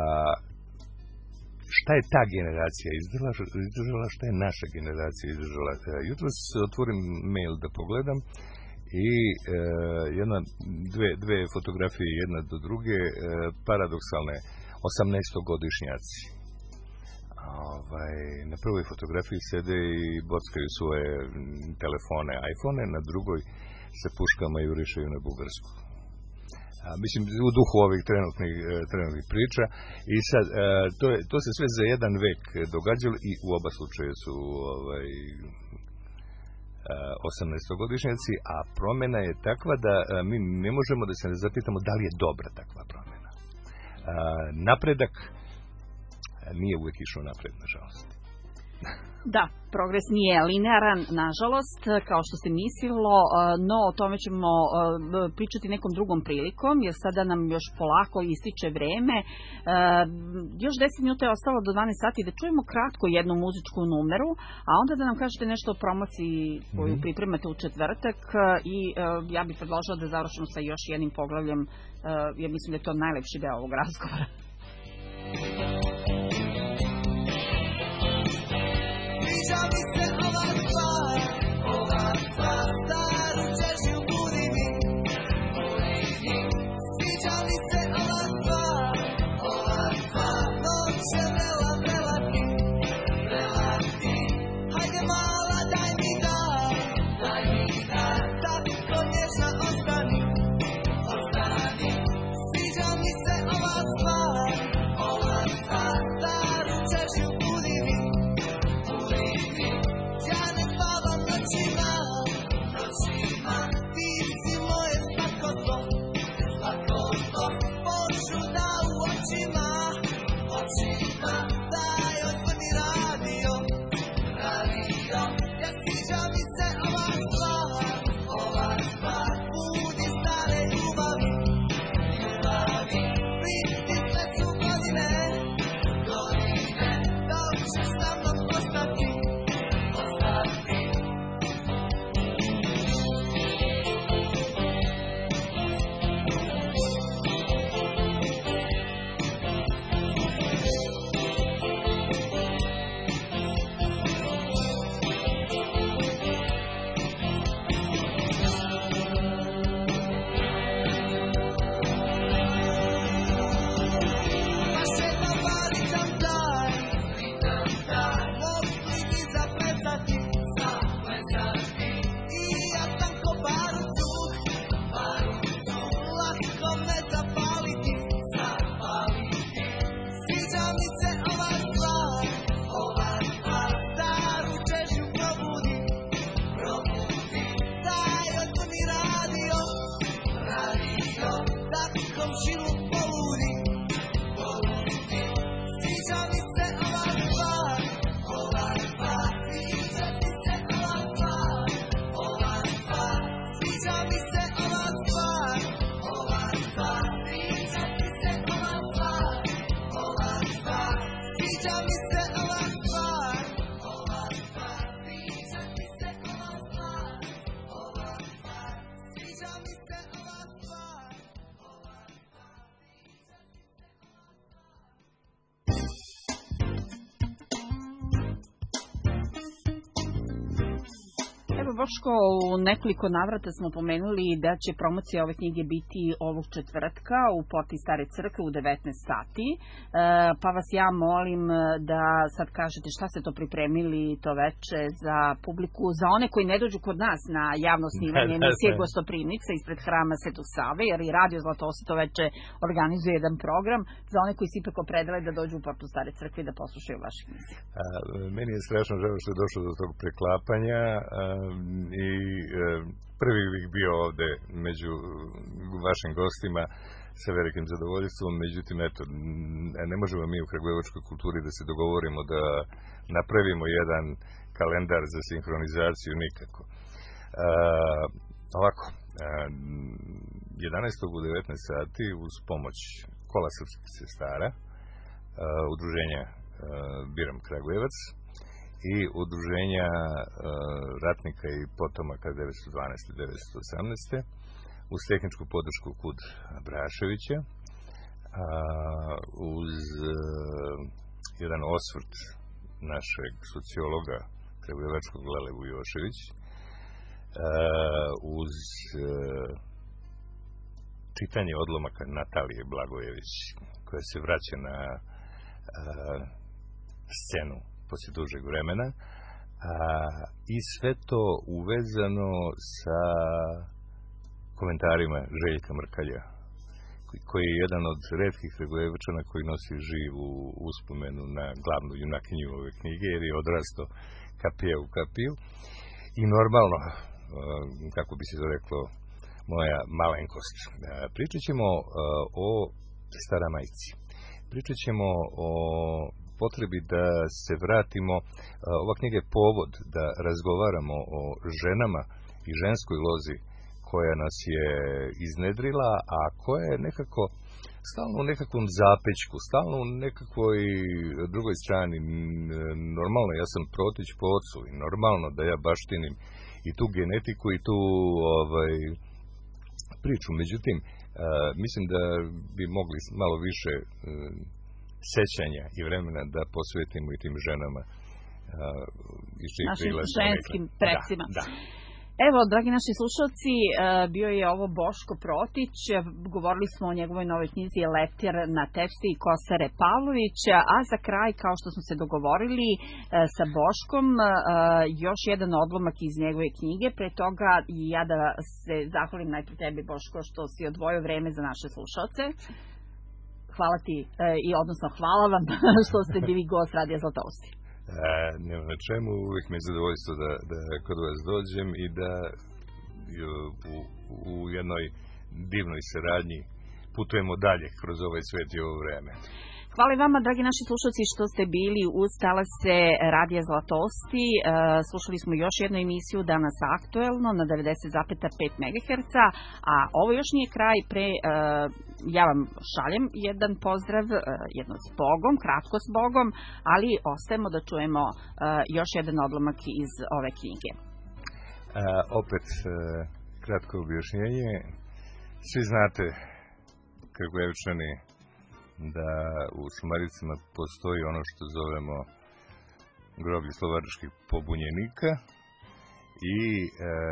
šta je ta generacija izdržala, izdržala, šta je naša generacija izdržala? Jutros otvorim mail da pogledam i e, jedna, dve, dve fotografije jedna do druge, e, paradoksalne, osamnaestogodišnjaci. Ovaj, na prvoj fotografiji sede i bockaju svoje telefone, iPhone, na drugoj se puškama jurišaju na Bugarsku. A, mislim, u duhu ovih trenutnih, trenutnih priča. I sad, a, to, je, to se sve za jedan vek događalo i u oba slučaje su ovaj, osamnaestogodišnjaci, a promjena je takva da a, mi ne možemo da se ne zapitamo da li je dobra takva promjena. A, napredak nije uvijek išao napred, nažalost. Da, progres nije linearan, nažalost, kao što se mislilo, no o tome ćemo pričati nekom drugom prilikom, jer sada nam još polako ističe vreme. Još deset minuta je ostalo do dvanaest sati da čujemo kratko jednu muzičku numeru, a onda da nam kažete nešto o promociji koju mm-hmm. pripremate u četvrtak, i ja bih predložila da završimo sa još jednim poglavljem, jer mislim da je to najlepši deo ovog razgovora. Sviđa mi se ova stvar, ova stvar, staru čežnju budi mi, budi mi. Sviđa mi se ova stvar, ova stvar, noće vrela, vrela ti, vrela ti. Hajde mala, daj mi dar, daj mi dar, tako nježna ostani, ostani. Sviđa mi se ova stvar, ova stvar, staru čežnju budi mi. Evo, Boško, u nekoliko navrata smo pomenuli da će promocija ove knjige biti ovog četvrtka u Porti Stare crkve u devetnaest sati, e, pa vas ja molim da sad kažete šta ste to pripremili to veče za publiku, za one koji ne dođu kod nas na javno snimanje emisije Gostoprimnica ispred hrama Svetog Save, jer i Radio Zlatosti to veče organizuje jedan program, za one koji se ipak opredele da dođu u Portu Stare crkve i da poslušaju vaše emisije. Meni je strašno žao što je došlo do tog preklapanja a, i a, prvi bih bio ovde među vašim gostima sa velikim zadovoljstvom, međutim, eto, ne možemo mi u kragujevačkoj kulturi da se dogovorimo da napravimo jedan kalendar za sinhronizaciju nikako. A, ovako, a, jedanaestog u devetnaest sati uz pomoć Kola srpskih sestara, a, udruženja a, Biram Kragujevac i udruženja a, ratnika i potomaka devetsto dvanaeste i devetsto osamnaeste uz tehničku podršku Kud Braševića, a, uz a, jedan osvrt našeg sociologa kragujevačkog Lele Vujošević, a, uz a, čitanje odlomaka Natalije Blagojević, koja se vraća na a, scenu poslije dužeg vremena, a, i sve to uvezano sa komentarima Željka Mrkalja, koji, koji je jedan od retkih Kragujevačana koji nosi živu uspomenu na glavnu junakinju ove knjige, jer je odrasto kapija u kapiju. I normalno, a, kako bi se to reklo, moja malenkost. A, pričat ćemo a, o Staramajci. Pričat ćemo o potrebi da se vratimo. Ova knjiga je povod da razgovaramo o ženama i ženskoj lozi koja nas je iznedrila, a koja je nekako stalno u nekakvom zapećku, stalno u nekakvoj drugoj strani. Normalno, ja sam protić po ocu i normalno da ja baštinim i tu genetiku i tu ovaj, priču. Međutim, mislim da bi mogli malo više sećanja i vremena da posvetimo i tim ženama našim ženskim precima. Da, da. Evo, dragi naši slušalci, bio je ovo Boško Protić, govorili smo o njegovoj novoj knjizi Leptir na tepsi i Kosare Pavlović, a za kraj, kao što smo se dogovorili sa Boškom, još jedan odlomak iz njegove knjige. Pre toga i ja da se zahvalim najprej tebi, Boško, što si odvojio vreme za naše slušalce. Hvala ti, i odnosno hvala vam što ste bili gost Radija Zlatosti. A, nema na čemu, uvijek mi je zadovoljstvo da, da kod vas dođem i da u, u jednoj divnoj saradnji putujemo dalje kroz ovaj svet i ovo vreme. Hvala vama, dragi naši slušalci, što ste bili uz talase Radija Zlatosti. E, slušali smo još jednu emisiju danas aktuelno na devedeset zarez pet megaherca, a ovo još nije kraj. Pre, e, ja vam šaljem jedan pozdrav, e, jedno s Bogom, kratko s Bogom, ali ostajemo da čujemo e, još jedan odlomak iz ove knjige. A, opet, e, kratko objašnjenje. Svi znate, Kragujevčani, da u Šumaricama postoji ono što zovemo groblje slovačkih pobunjenika i e,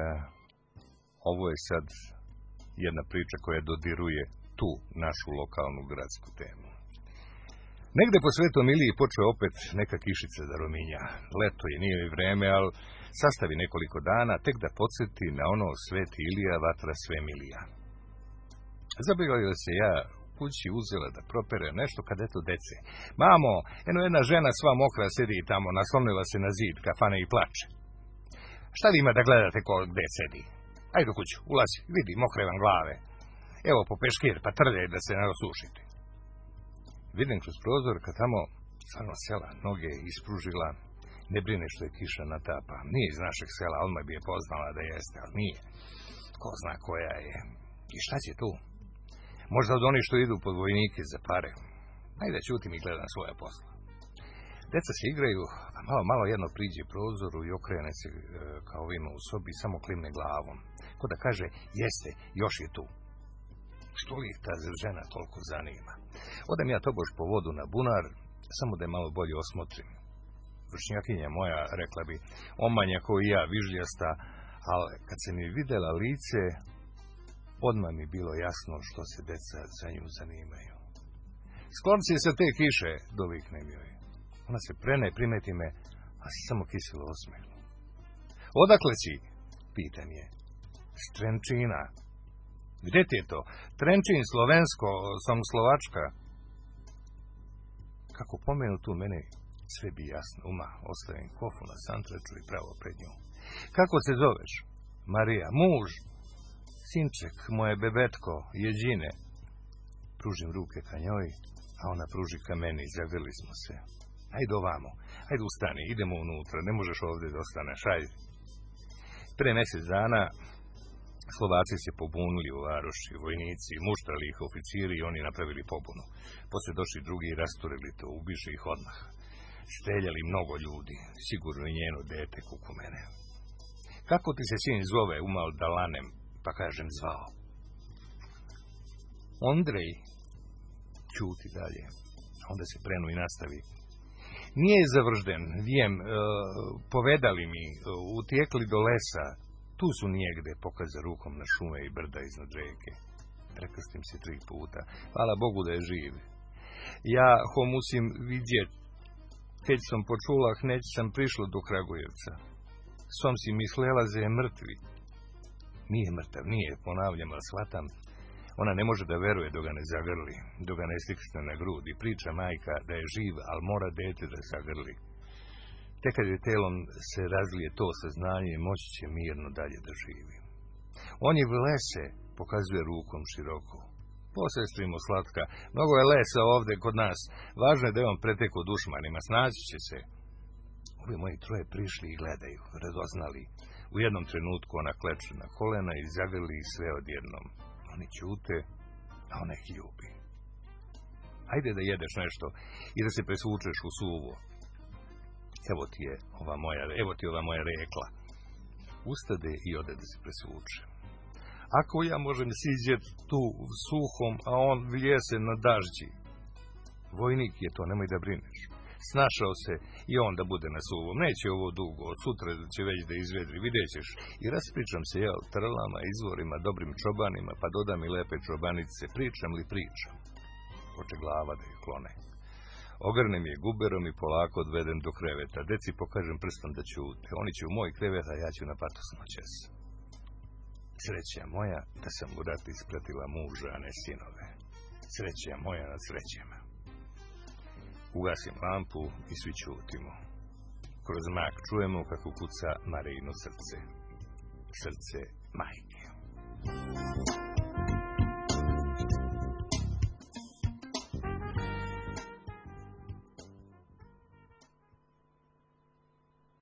ovo je sad jedna priča koja dodiruje tu našu lokalnu gradsku temu. Negde po Svetom Iliji počeo opet neka kišica da rominja. Leto je, nije mi vreme, ali sastavi nekoliko dana tek da podsjeti na ono Sveti Ilija, vatra sve milija. Zabavila se ja kući uzela da propere nešto kad eto dece. Mamo, eno jedna žena sva mokra sedi tamo, naslonila se na zid kafane i plače. Šta vi ima da gledate ko gde sedi? Ajde u kuću, ulazi, vidi, mokre vam glave. Evo po peškir, pa trljaj da se ne osušite. Vidim kroz prozor kad tamo stvarno sela noge ispružila, ne brine što je kiša natapa. Nije iz našeg sela, odmah bi je poznala da jeste, ali nije. Ko zna koja je. I šta će tu? Možda od onih što idu pod vojnike za pare. Ajde, ćutim i gledam svoje posla. Deca se igraju, a malo, malo jedno priđe prozoru i okrene se e, kao ovima u sobi i samo klimne glavom. Ko da kaže, jeste, još je tu. Što ih ta žena toliko zanima? Odem ja tobož po vodu na bunar, samo da je malo bolje osmotrim. Vršnjakinja moja, rekla bi, omanja kao i ja, vižljasta, Ali kad se mi videla lice, odmah mi bilo jasno što se deca za nju zanimaju. Sklon si sa te kiše, doviknem joj. Ona se prene, primeti me, a se samo kiselo osmehnu. Odakle si? Pitam je. S Trenčina. Gde ti je to? Trenčin, slovensko, sam Slovačka. Kako pomenu tu mene, sve bi jasno. Uma, ostavim kofu na santraču i pravo pred njom. Kako se zoveš? Marija. Muž? Sinček, moje bebetko, Jeđine. Pružim ruke ka njoj, a ona pruži ka meni i zagrli smo se. Ajde ovamo, ajde ustani, idemo unutra, ne možeš ovdje da ostaneš, ajde. Pre mjesec dana Slovaci se pobunili u varoši, vojnici, muštrali ih oficiri i oni napravili pobunu. Poslije došli drugi i rasturili to, ubiše ih odmah. Streljali mnogo ljudi, sigurno i njeno dete kuku mene. Kako ti se sin zove, umal Dalanem, pa kažem zvao? Ondrej. Ćuti dalje. Onda se prenu i nastavi. Nije zavržden, vijem, e, povedali mi, e, utjekli do lesa, tu su nijegde, pokaza rukom na šume i brda iznad reke. Prekrstim se tri puta, hvala Bogu da je živ. Ja ho musim vidjet, keď sam počula, hneć sam prišla do Kragujevca. Som si mislela da je mrtvi. Nije mrtav, nije, ponavljam, ali shvatam. Ona ne može da veruje dok ga ne zagrli, dok ga ne stisne na grud i priča majka da je živ, ali mora dete da zagrli. Tek kad je telom se razlije to saznanje, moći će mirno dalje da živi. On je v lese, pokazuje rukom široko. Posestrimo slatka, mnogo je lesa ovde kod nas, važno je da je on preteko dušmanima, snaći će se. Ovi moji troje prišli i gledaju, radoznali. U jednom trenutku ona kleče na kolena i zagrli sve odjednom. Oni ćute, a ona ih ljubi. Hajde da jedeš nešto i da se presvučeš u suvo. Evo ti je ova moja, evo ti ova moja rekla. Ustade i ode da se presvuče. Ako ja možem siđet tu suhom, a on vljese na dažđi. Vojnik je to, nemoj da brineš. Snašao se i on da bude na suvom. Neće ovo dugo, sutra će već da izvedri, vidjet ćeš. I raspričam se ja o trlama, izvorima, dobrim čobanima, pa dodam i lepe čobanice, pričam li pričam. Poče glava da je klone. Ogrnem je guberom i polako odvedem do kreveta. Deci pokažem prstom da ćute. Oni će u moj krevet, a ja ću na patos noćas. Sreća moja da sam u rat ispratila muža, a ne sinove. Sreća moja nad srećama. Ugasim lampu i svi ćutimo. Kroz mrak čujemo kako kuca Marijino srce. Srce majke.